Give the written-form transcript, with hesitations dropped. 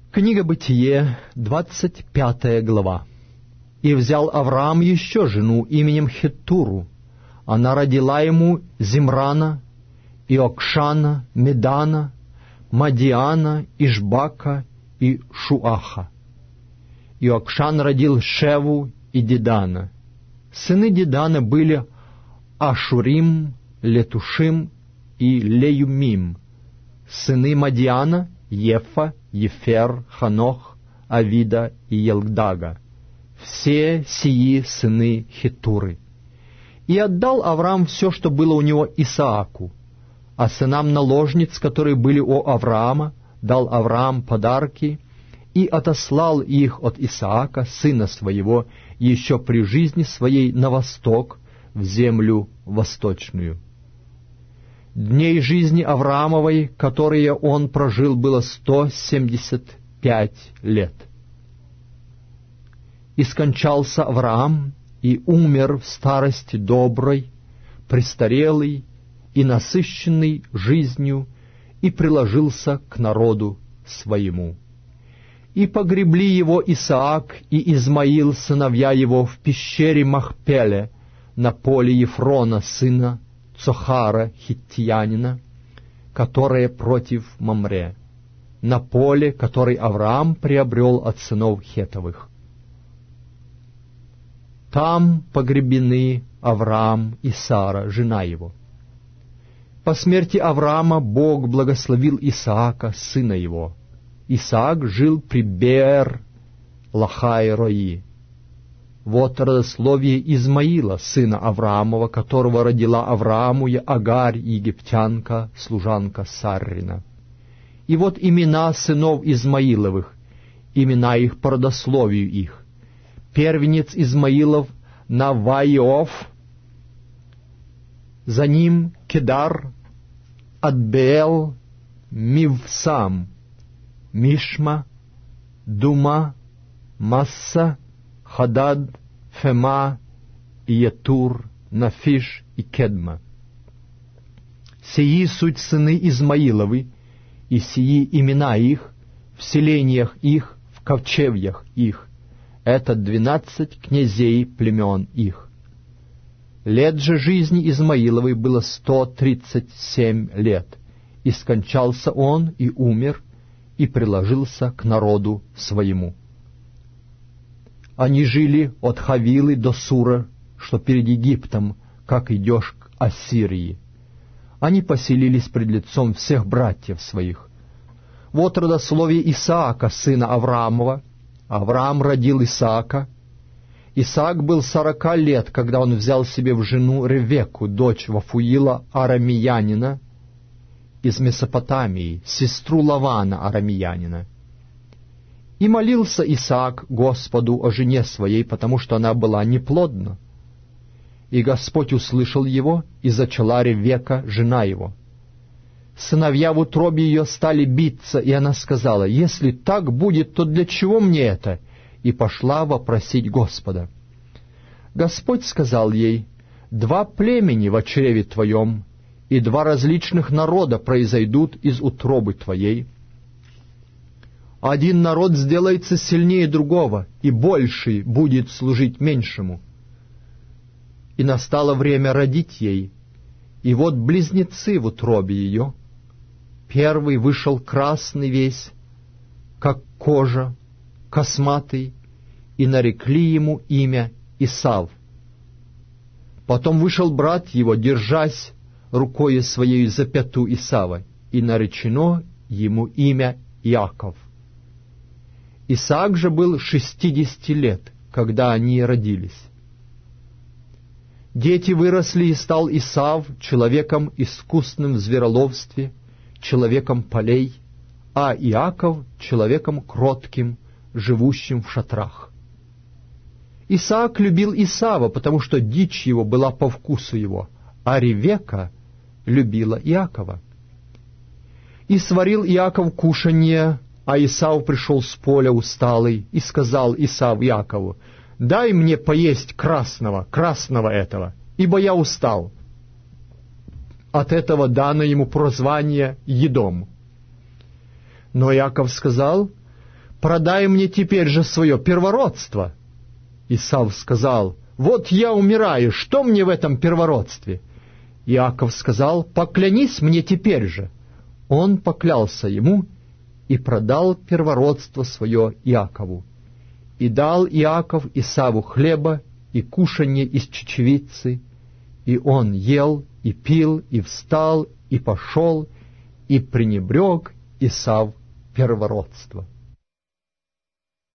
Книга Бытие, 25 глава. «И взял Авраам еще жену именем Хеттуру. Она родила ему Зимрана, и Окшана, Медана, Мадиана, Ишбака и Шуаха. И Окшан родил Шеву и Дедана. Сыны Дедана были Ашурим, Летушим и Леюмим. Сыны Мадиана — Ефа, Ефер, Ханох, Авида и Елгдага. Все сии сыны Хеттуры. И отдал Авраам все, что было у него, Исааку, а сынам наложниц, которые были у Авраама, дал Авраам подарки и отослал их от Исаака, сына своего, еще при жизни своей на восток, в землю восточную. Дней жизни Авраамовой, которые он прожил, было 175 лет. И скончался Авраам, и умер в старости доброй, престарелый и насыщенный жизнью, и приложился к народу своему. И погребли его Исаак и Измаил, сыновья его, в пещере Махпеле, на поле Ефрона, сына Цохара, хиттиянина, которое против Мамре, на поле, который Авраам приобрел от сынов Хетовых. Там погребены Авраам и Сара, жена его. По смерти Авраама Бог благословил Исаака, сына его. Исаак жил при Беэр-Лахай-Рои. Вот родословие Измаила, сына Авраамова, которого родила Аврааму Агарь, египтянка, служанка Саррина. И вот имена сынов Измаиловых, имена их по родословию их. Первенец Измаилов Наваиов, за ним Кедар, Адбeel, Мивсам, Мишма, Дума, Масса, Хадад, Фема, Иетур, Нафиш и Кедма. Сии суть сыны Измаиловы, и сии имена их, в селениях их, в ковчевьях их. Это 12 князей племен их. Лет же жизни Измаиловой было 137 лет, и скончался он, и умер, и приложился к народу своему. Они жили от Хавилы до Сура, что перед Египтом, как идешь к Ассирии. Они поселились пред лицом всех братьев своих. Вот родословие Исаака, сына Авраамова. Авраам родил Исаака. Исаак был 40 лет, когда он взял себе в жену Ревекку, дочь Вафуила арамеянина из Месопотамии, сестру Лавана арамеянина. И молился Исаак Господу о жене своей, потому что она была неплодна. И Господь услышал его, и зачала Ревекка, жена его. Сыновья в утробе ее стали биться, и она сказала: «Если так будет, то для чего мне это?» И пошла вопросить Господа. Господь сказал ей: «Два племени во чреве твоем, и два различных народа произойдут из утробы твоей. Один народ сделается сильнее другого, и больший будет служить меньшему». И настало время родить ей, и вот близнецы в утробе ее. Первый вышел красный весь, как кожа, косматый, и нарекли ему имя Исав. Потом вышел брат его, держась рукою своей за пяту Исава, и наречено ему имя Иаков. Исаак же был 60 лет, когда они родились. Дети выросли, и стал Исав человеком искусным в звероловстве, человеком полей, а Иаков человеком кротким, живущим в шатрах. Исаак любил Исава, потому что дичь его была по вкусу его, а Ревекка любила Иакова. И сварил Иаков кушанье, а Исав пришел с поля усталый, и сказал Исав Иакову: «Дай мне поесть красного этого, ибо я устал». От этого дано ему прозвание Едом. Но Иаков сказал: продай мне теперь же свое первородство». Исав сказал: «Вот я умираю, что мне в этом первородстве?» Иаков сказал: «Поклянись мне теперь же». Он поклялся ему и продал первородство свое Иакову. И дал Иаков Исаву хлеба и кушанье из чечевицы, и он ел, и пил, и встал, и пошел, и пренебрег Исав первородство.